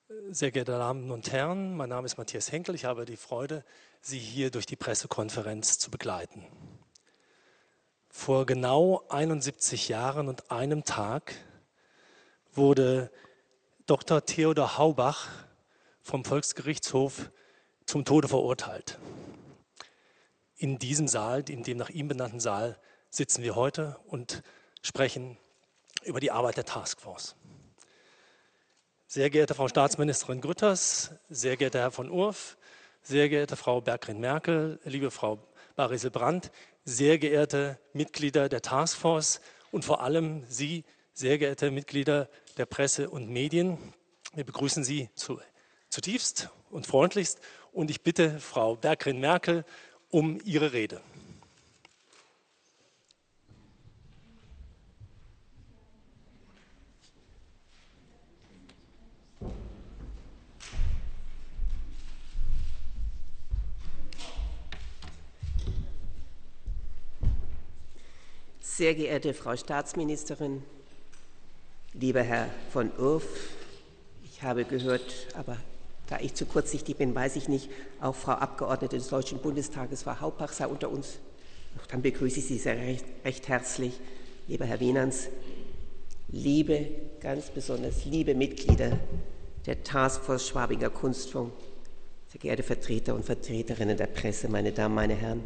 Sehr geehrte Damen und Herren, mein Name ist Matthias Henkel. Ich habe die Freude, Sie hier durch die Pressekonferenz zu begleiten. Vor genau 71 Jahren und einem Tag wurde Dr. Theodor Haubach vom Volksgerichtshof zum Tode verurteilt. In diesem Saal, in dem nach ihm benannten Saal, sitzen wir heute und sprechen über die Arbeit der Taskforce. Sehr geehrte Frau Staatsministerin Grütters, sehr geehrter Herr von Urff, sehr geehrte Frau Berggren-Merkel, liebe Frau Barisel-Brandt, sehr geehrte Mitglieder der Taskforce und vor allem Sie, sehr geehrte Mitglieder der Presse und Medien. Wir begrüßen Sie zutiefst und freundlichst und ich bitte Frau Berggren-Merkel um ihre Rede. Sehr geehrte Frau Staatsministerin, lieber Herr von Urff, ich habe gehört, aber da ich zu kurzsichtig bin, weiß ich nicht, auch Frau Abgeordnete des Deutschen Bundestages, Frau Haubach, sei unter uns. Dann begrüße ich Sie sehr recht herzlich, lieber Herr Wienans, liebe, ganz besonders liebe Mitglieder der Taskforce Schwabinger Kunstfonds, sehr geehrte Vertreter und Vertreterinnen der Presse, meine Damen, meine Herren.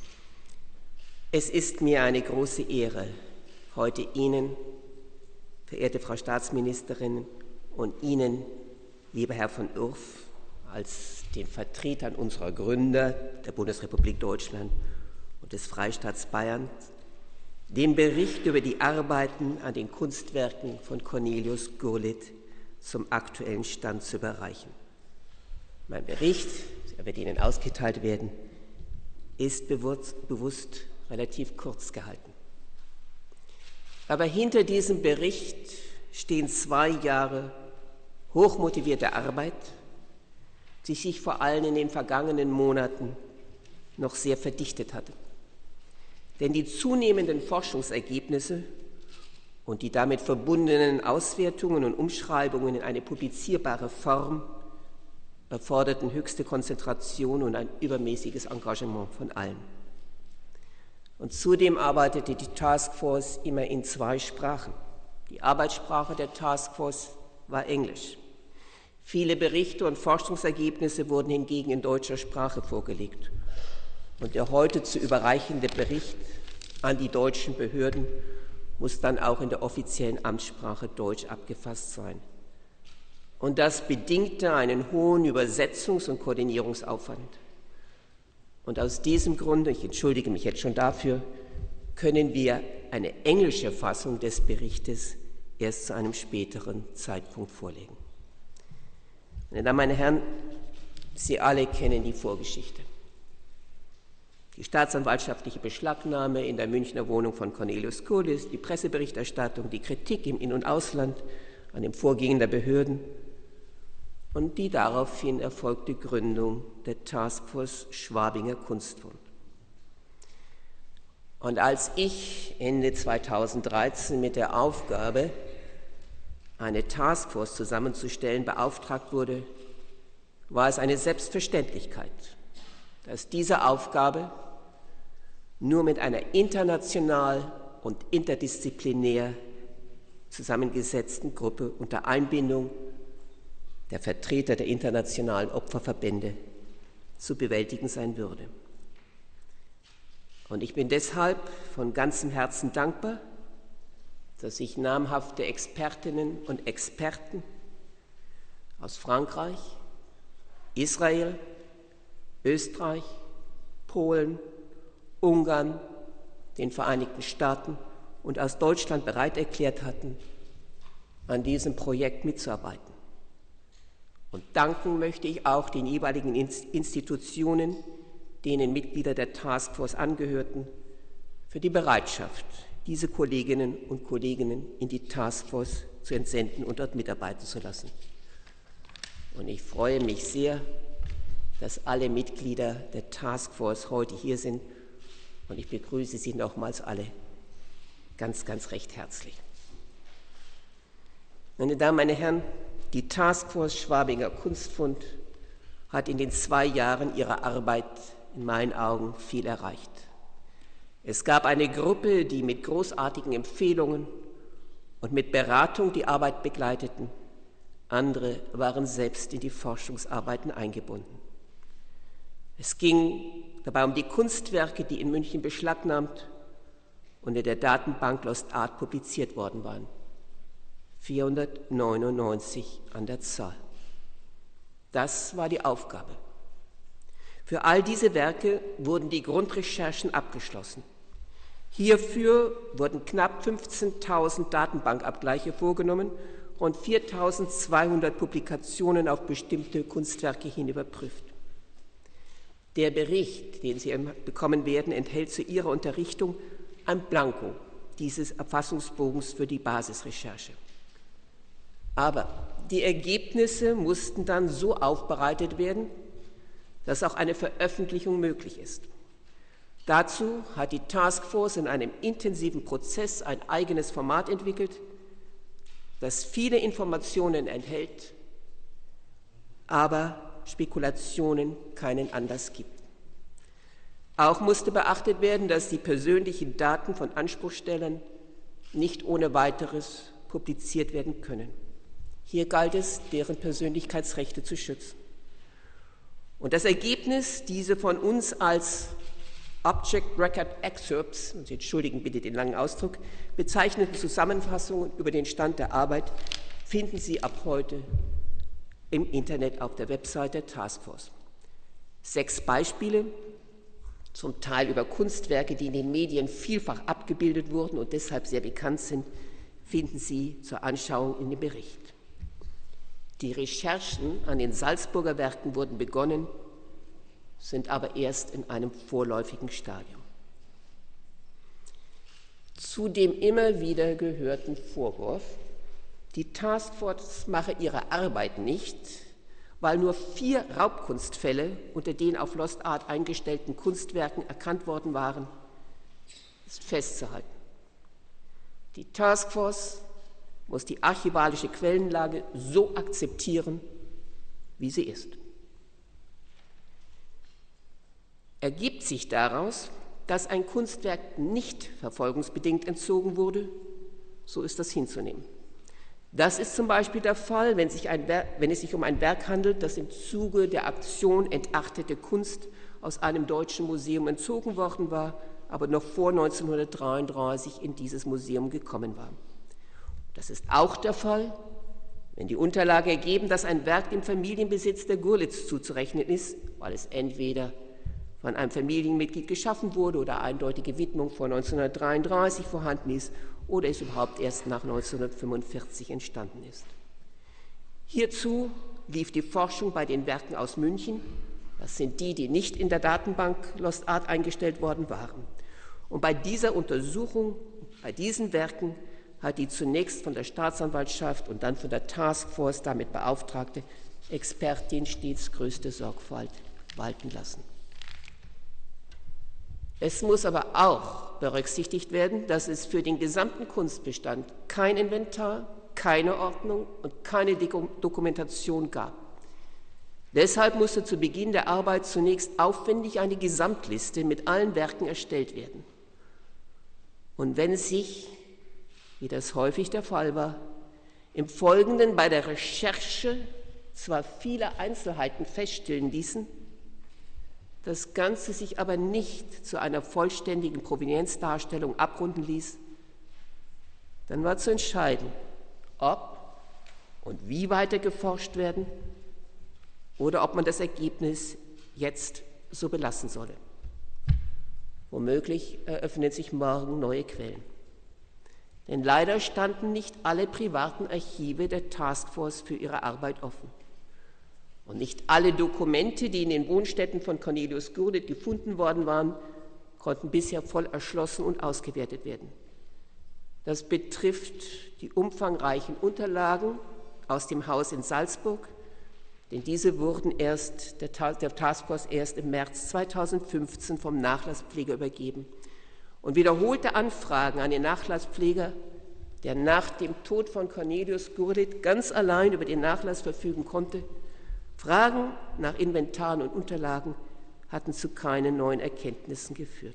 Es ist mir eine große Ehre, heute Ihnen, verehrte Frau Staatsministerin, und Ihnen, lieber Herr von Urff, als den Vertretern unserer Gründer, der Bundesrepublik Deutschland und des Freistaats Bayern, den Bericht über die Arbeiten an den Kunstwerken von Cornelius Gurlitt zum aktuellen Stand zu überreichen. Mein Bericht, er wird Ihnen ausgeteilt werden, ist bewusst relativ kurz gehalten. Aber hinter diesem Bericht stehen 2 Jahre hochmotivierte Arbeit, die sich vor allem in den vergangenen Monaten noch sehr verdichtet hatte. Denn die zunehmenden Forschungsergebnisse und die damit verbundenen Auswertungen und Umschreibungen in eine publizierbare Form erforderten höchste Konzentration und ein übermäßiges Engagement von allen. Und zudem arbeitete die Taskforce immer in 2 Sprachen. Die Arbeitssprache der Taskforce war Englisch. Viele Berichte und Forschungsergebnisse wurden hingegen in deutscher Sprache vorgelegt. Und der heute zu überreichende Bericht an die deutschen Behörden muss dann auch in der offiziellen Amtssprache Deutsch abgefasst sein. Und das bedingte einen hohen Übersetzungs- und Koordinierungsaufwand. Und aus diesem Grunde, ich entschuldige mich jetzt schon dafür, können wir eine englische Fassung des Berichtes erst zu einem späteren Zeitpunkt vorlegen. Meine Damen, meine Herren, Sie alle kennen die Vorgeschichte. Die staatsanwaltschaftliche Beschlagnahme in der Münchner Wohnung von Cornelius Gurlitt, die Presseberichterstattung, die Kritik im In- und Ausland an dem Vorgehen der Behörden und die daraufhin erfolgte Gründung der Taskforce Schwabinger Kunstfonds. Und als ich Ende 2013 mit der Aufgabe, eine Taskforce zusammenzustellen, beauftragt wurde, war es eine Selbstverständlichkeit, dass diese Aufgabe nur mit einer international und interdisziplinär zusammengesetzten Gruppe unter Einbindung der Vertreter der internationalen Opferverbände zu bewältigen sein würde. Und ich bin deshalb von ganzem Herzen dankbar, dass sich namhafte Expertinnen und Experten aus Frankreich, Israel, Österreich, Polen, Ungarn, den Vereinigten Staaten und aus Deutschland bereit erklärt hatten, an diesem Projekt mitzuarbeiten. Und danken möchte ich auch den jeweiligen Institutionen, denen Mitglieder der Taskforce angehörten, für die Bereitschaft, diese Kolleginnen und Kollegen in die Taskforce zu entsenden und dort mitarbeiten zu lassen. Und ich freue mich sehr, dass alle Mitglieder der Taskforce heute hier sind und ich begrüße Sie nochmals alle ganz, ganz recht herzlich. Meine Damen, meine Herren, die Taskforce Schwabinger Kunstfund hat in den 2 Jahren ihrer Arbeit in meinen Augen viel erreicht. Es gab eine Gruppe, die mit großartigen Empfehlungen und mit Beratung die Arbeit begleiteten. Andere waren selbst in die Forschungsarbeiten eingebunden. Es ging dabei um die Kunstwerke, die in München beschlagnahmt und in der Datenbank Lost Art publiziert worden waren. 499 an der Zahl. Das war die Aufgabe. Für all diese Werke wurden die Grundrecherchen abgeschlossen. Hierfür wurden knapp 15.000 Datenbankabgleiche vorgenommen, rund 4.200 Publikationen auf bestimmte Kunstwerke hin überprüft. Der Bericht, den Sie bekommen werden, enthält zu Ihrer Unterrichtung ein Blanko dieses Erfassungsbogens für die Basisrecherche. Aber die Ergebnisse mussten dann so aufbereitet werden, dass auch eine Veröffentlichung möglich ist. Dazu hat die Taskforce in einem intensiven Prozess ein eigenes Format entwickelt, das viele Informationen enthält, aber Spekulationen keinen Anlass gibt. Auch musste beachtet werden, dass die persönlichen Daten von Anspruchstellern nicht ohne weiteres publiziert werden können. Hier galt es, deren Persönlichkeitsrechte zu schützen. Und das Ergebnis, diese von uns als Object Record Excerpts, und Sie entschuldigen bitte den langen Ausdruck, bezeichneten Zusammenfassungen über den Stand der Arbeit, finden Sie ab heute im Internet auf der Website der Taskforce. 6 Beispiele, zum Teil über Kunstwerke, die in den Medien vielfach abgebildet wurden und deshalb sehr bekannt sind, finden Sie zur Anschauung in dem Bericht. Die Recherchen an den Salzburger Werken wurden begonnen, sind aber erst in einem vorläufigen Stadium. Zu dem immer wieder gehörten Vorwurf, die Taskforce mache ihre Arbeit nicht, weil nur 4 Raubkunstfälle unter den auf Lost Art eingestellten Kunstwerken erkannt worden waren, ist festzuhalten. Die Taskforce muss die archivalische Quellenlage so akzeptieren, wie sie ist. Ergibt sich daraus, dass ein Kunstwerk nicht verfolgungsbedingt entzogen wurde, so ist das hinzunehmen. Das ist zum Beispiel der Fall, wenn es sich um ein Werk handelt, das im Zuge der Aktion Entachtete Kunst aus einem deutschen Museum entzogen worden war, aber noch vor 1933 in dieses Museum gekommen war. Das ist auch der Fall, wenn die Unterlagen ergeben, dass ein Werk dem Familienbesitz der Gurlitz zuzurechnen ist, weil es entweder von einem Familienmitglied geschaffen wurde oder eindeutige Widmung vor 1933 vorhanden ist oder es überhaupt erst nach 1945 entstanden ist. Hierzu lief die Forschung bei den Werken aus München, das sind die, die nicht in der Datenbank Lost Art eingestellt worden waren. Und bei dieser Untersuchung, bei diesen Werken, hat die zunächst von der Staatsanwaltschaft und dann von der Taskforce damit beauftragte Expertin stets größte Sorgfalt walten lassen. Es muss aber auch berücksichtigt werden, dass es für den gesamten Kunstbestand kein Inventar, keine Ordnung und keine Dokumentation gab. Deshalb musste zu Beginn der Arbeit zunächst aufwendig eine Gesamtliste mit allen Werken erstellt werden. Und wenn sich, wie das häufig der Fall war, im Folgenden bei der Recherche zwar viele Einzelheiten feststellen ließen, das Ganze sich aber nicht zu einer vollständigen Provenienzdarstellung abrunden ließ, dann war zu entscheiden, ob und wie weiter geforscht werden oder ob man das Ergebnis jetzt so belassen solle. Womöglich eröffnen sich morgen neue Quellen. Denn leider standen nicht alle privaten Archive der Taskforce für ihre Arbeit offen. Und nicht alle Dokumente, die in den Wohnstätten von Cornelius Gurlitt gefunden worden waren, konnten bisher voll erschlossen und ausgewertet werden. Das betrifft die umfangreichen Unterlagen aus dem Haus in Salzburg, denn diese wurden der Taskforce erst im März 2015 vom Nachlasspfleger übergeben. Und wiederholte Anfragen an den Nachlasspfleger der nach dem Tod von Cornelius Gurlitt ganz allein über den Nachlass verfügen konnte, Fragen nach Inventaren und Unterlagen hatten zu keinen neuen Erkenntnissen geführt.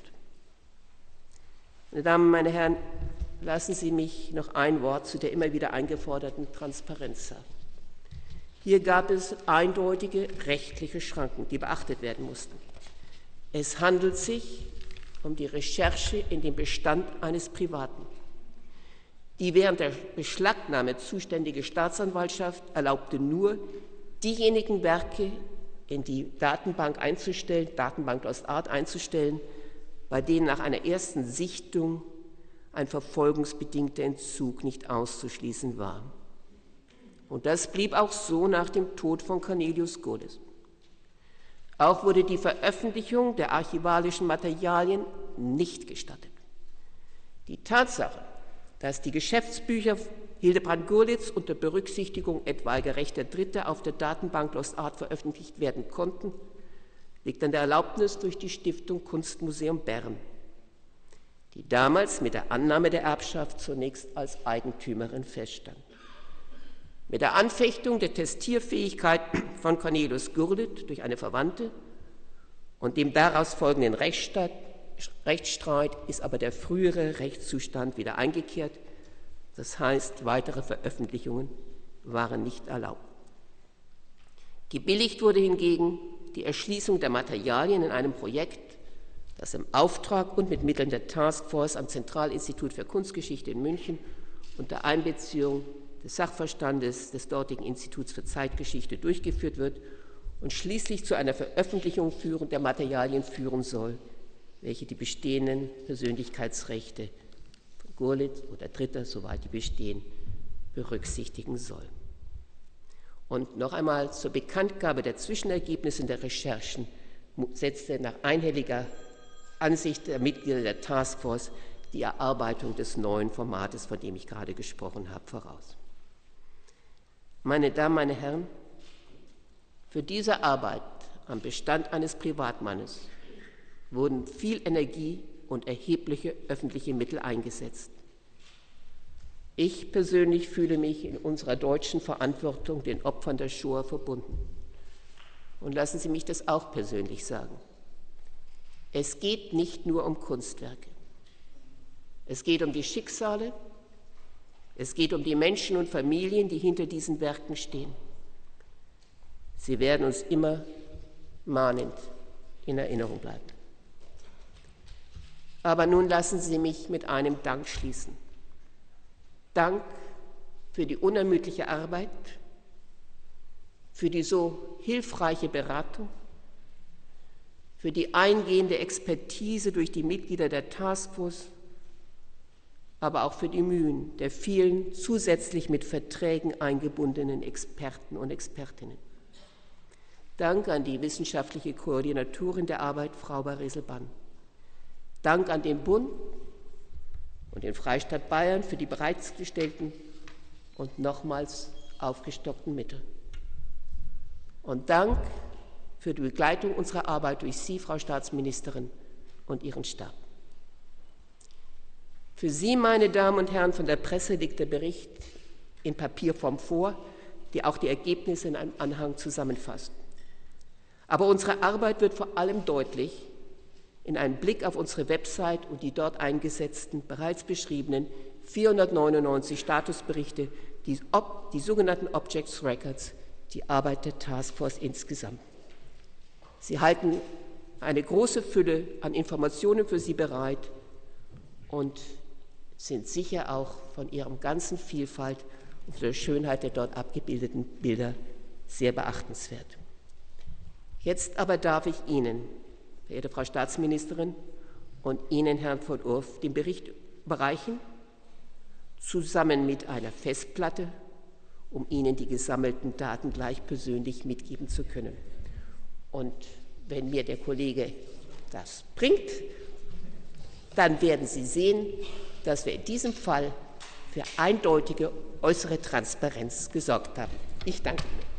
Meine Damen, meine Herren, lassen Sie mich noch ein Wort zu der immer wieder eingeforderten Transparenz sagen. Hier gab es eindeutige rechtliche Schranken, die beachtet werden mussten. Es handelt sich um die Recherche in den Bestand eines Privaten. Die während der Beschlagnahme zuständige Staatsanwaltschaft erlaubte nur, diejenigen Werke in die Datenbank einzustellen, Datenbank Lost Art einzustellen, bei denen nach einer ersten Sichtung ein verfolgungsbedingter Entzug nicht auszuschließen war. Und das blieb auch so nach dem Tod von Cornelius Gurlitt. Auch wurde die Veröffentlichung der archivalischen Materialien nicht gestattet. Die Tatsache, dass die Geschäftsbücher Hildebrand Gurlitts unter Berücksichtigung etwaiger Rechte Dritter auf der Datenbank Lost Art veröffentlicht werden konnten, liegt an der Erlaubnis durch die Stiftung Kunstmuseum Bern, die damals mit der Annahme der Erbschaft zunächst als Eigentümerin feststand. Mit der Anfechtung der Testierfähigkeit von Cornelius Gurlitt durch eine Verwandte und dem daraus folgenden Rechtsstreit ist aber der frühere Rechtszustand wieder eingekehrt. Das heißt, weitere Veröffentlichungen waren nicht erlaubt. Gebilligt wurde hingegen die Erschließung der Materialien in einem Projekt, das im Auftrag und mit Mitteln der Taskforce am Zentralinstitut für Kunstgeschichte in München unter Einbeziehung des Sachverstandes des dortigen Instituts für Zeitgeschichte durchgeführt wird und schließlich zu einer Veröffentlichung der Materialien führen soll, welche die bestehenden Persönlichkeitsrechte von Gurlitt oder Dritter, soweit die bestehen, berücksichtigen soll. Und noch einmal zur Bekanntgabe der Zwischenergebnisse der Recherchen setzte nach einhelliger Ansicht der Mitglieder der Taskforce die Erarbeitung des neuen Formates, von dem ich gerade gesprochen habe, voraus. Meine Damen, meine Herren, für diese Arbeit am Bestand eines Privatmannes wurden viel Energie und erhebliche öffentliche Mittel eingesetzt. Ich persönlich fühle mich in unserer deutschen Verantwortung den Opfern der Shoah verbunden. Und lassen Sie mich das auch persönlich sagen. Es geht nicht nur um Kunstwerke. Es geht um die Schicksale, es geht um die Menschen und Familien, die hinter diesen Werken stehen. Sie werden uns immer mahnend in Erinnerung bleiben. Aber nun lassen Sie mich mit einem Dank schließen. Dank für die unermüdliche Arbeit, für die so hilfreiche Beratung, für die eingehende Expertise durch die Mitglieder der Taskforce, aber auch für die Mühen der vielen zusätzlich mit Verträgen eingebundenen Experten und Expertinnen. Dank an die wissenschaftliche Koordinatorin der Arbeit, Frau Baresel-Bann. Dank an den Bund und den Freistaat Bayern für die bereitgestellten und nochmals aufgestockten Mittel. Und Dank für die Begleitung unserer Arbeit durch Sie, Frau Staatsministerin, und Ihren Stab. Für Sie, meine Damen und Herren von der Presse, liegt der Bericht in Papierform vor, die auch die Ergebnisse in einem Anhang zusammenfasst. Aber unsere Arbeit wird vor allem deutlich in einem Blick auf unsere Website und die dort eingesetzten, bereits beschriebenen 499 Statusberichte, die sogenannten Objects Records, die Arbeit der Taskforce insgesamt. Sie halten eine große Fülle an Informationen für Sie bereit und sind sicher auch von ihrem ganzen Vielfalt und der Schönheit der dort abgebildeten Bilder sehr beachtenswert. Jetzt aber darf ich Ihnen, verehrte Frau Staatsministerin, und Ihnen, Herrn von Urff, den Bericht überreichen, zusammen mit einer Festplatte, um Ihnen die gesammelten Daten gleich persönlich mitgeben zu können. Und wenn mir der Kollege das bringt, dann werden Sie sehen, dass wir in diesem Fall für eindeutige äußere Transparenz gesorgt haben. Ich danke Ihnen.